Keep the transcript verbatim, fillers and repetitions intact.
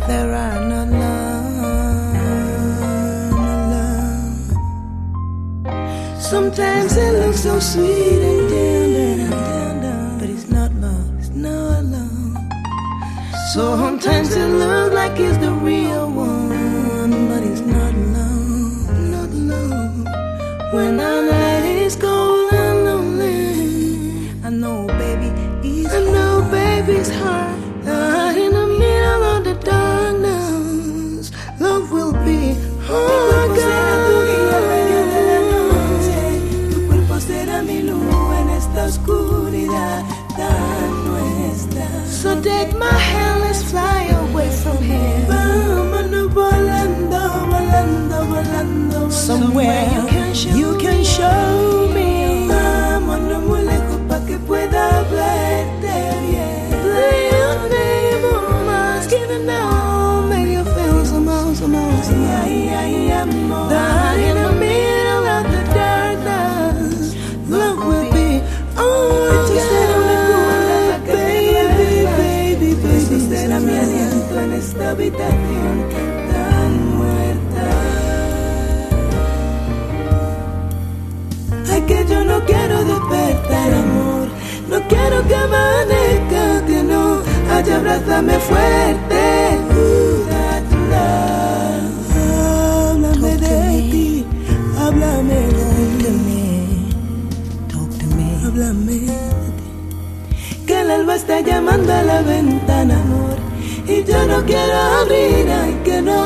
there are no love, no love. Sometimes it looks so sweet and tender, but it's not love, it's not love. Sometimes it looks like it's the real one, but it's not love, not love. When our night is cold and lonely, I know baby is I know baby's heart. That in the middle of the darkness, love will be oh God. Tu cuerpo será mi luz en esta oscuridad tan nuestra. So take my hand, let's fly away from here. Vámonos volando, volando, volando. Somewhere you can show, you can show me. Vámonos muy lejos pa' que pueda verte bien. Play your name on my skin and now make you feel somehow, somehow, somehow. Ay, ay, amor. That in the middle of the darkness, love will be all together, baby, baby, baby. Eso será mi aliento en esta habitación tan muerta. Ay, que yo no quiero despertar, amor. No quiero que amanezca, que no. Ay, abrázame fuerte. Uh, that love. Háblame de ti, háblame de mí. Talk to me, háblame de ti. Que el alba está llamando a la ventana, amor. Y yo no quiero abrir, ay, que no